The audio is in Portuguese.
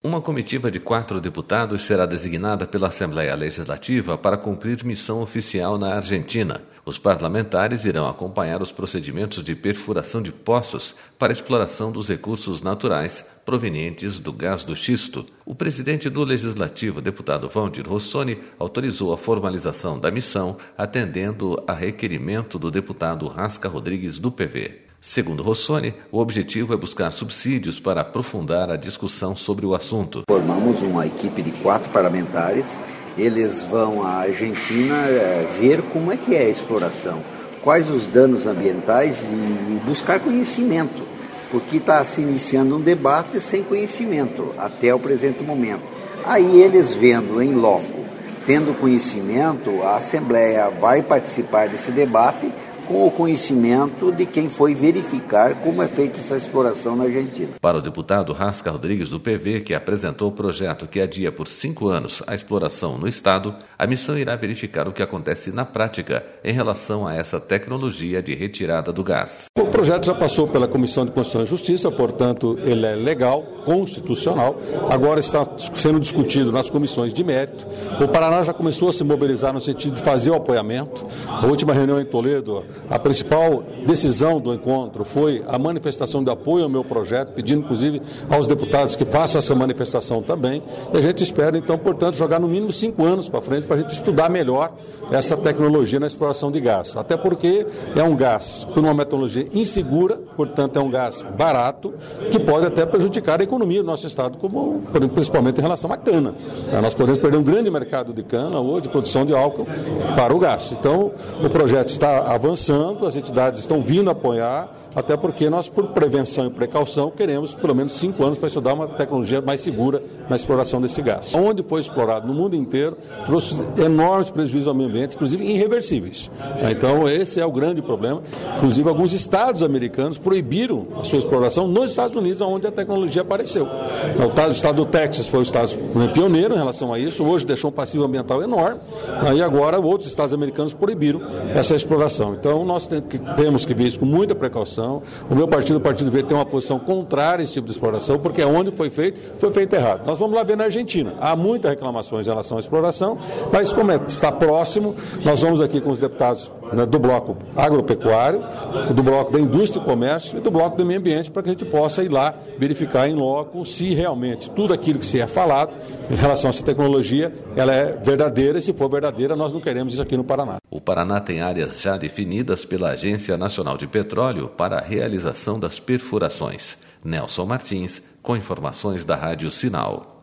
Uma comitiva de 4 deputados será designada pela Assembleia Legislativa para cumprir missão oficial na Argentina. Os parlamentares irão acompanhar os procedimentos de perfuração de poços para exploração dos recursos naturais provenientes do gás do xisto. O presidente do Legislativo, deputado Valdir Rossoni, autorizou a formalização da missão, atendendo a requerimento do deputado Rasca Rodrigues, do PV. Segundo Rossoni, o objetivo é buscar subsídios para aprofundar a discussão sobre o assunto. Formamos uma equipe de 4 parlamentares. Eles vão à Argentina ver como é que é a exploração, quais os danos ambientais e buscar conhecimento, porque está se iniciando um debate sem conhecimento até o presente momento. Aí eles vendo em loco, tendo conhecimento, a Assembleia vai participar desse debate com o conhecimento de quem foi verificar como é feita essa exploração na Argentina. Para o deputado Rasca Rodrigues, do PV, que apresentou o projeto que adia por 5 anos a exploração no Estado, a missão irá verificar o que acontece na prática em relação a essa tecnologia de retirada do gás. O projeto já passou pela Comissão de Constituição e Justiça, portanto, ele é legal, constitucional, agora está sendo discutido nas comissões de mérito. O Paraná já começou a se mobilizar no sentido de fazer o apoiamento. A última reunião em Toledo, a principal decisão do encontro foi a manifestação de apoio ao meu projeto, pedindo inclusive aos deputados que façam essa manifestação também. E a gente espera, então, portanto, jogar no mínimo 5 anos para frente para a gente estudar melhor essa tecnologia na exploração de gás. Até porque é um gás por uma metodologia insegura, portanto é um gás barato, que pode até prejudicar a economia do nosso estado, principalmente em relação à cana. Nós podemos perder um grande mercado de cana hoje, de produção de álcool para o gás. Então, o projeto está avançando, as entidades estão vindo apoiar, até porque nós, por prevenção e precaução, queremos pelo menos 5 anos para estudar uma tecnologia mais segura na exploração desse gás. Onde foi explorado no mundo inteiro, trouxe enormes prejuízos ao meio ambiente, inclusive irreversíveis. Então, esse é o grande problema. Inclusive, alguns estados americanos proibiram a sua exploração nos Estados Unidos, onde a tecnologia apareceu. O estado do Texas foi o estado pioneiro em relação a isso, hoje deixou um passivo ambiental enorme, e agora outros estados americanos proibiram essa exploração. Então, nós temos que ver isso com muita precaução. O meu partido, o Partido Verde, tem uma posição contrária a esse tipo de exploração, porque onde foi feito errado. Nós vamos lá ver na Argentina. Há muitas reclamações em relação à exploração, mas como está próximo, nós vamos aqui com os deputados do bloco agropecuário, do bloco da indústria e comércio e do bloco do meio ambiente, para que a gente possa ir lá verificar em loco se realmente tudo aquilo que se é falado em relação a essa tecnologia, ela é verdadeira, e se for verdadeira, nós não queremos isso aqui no Paraná. O Paraná tem áreas já definidas pela Agência Nacional de Petróleo para a realização das perfurações. Nelson Martins, com informações da Rádio Sinal.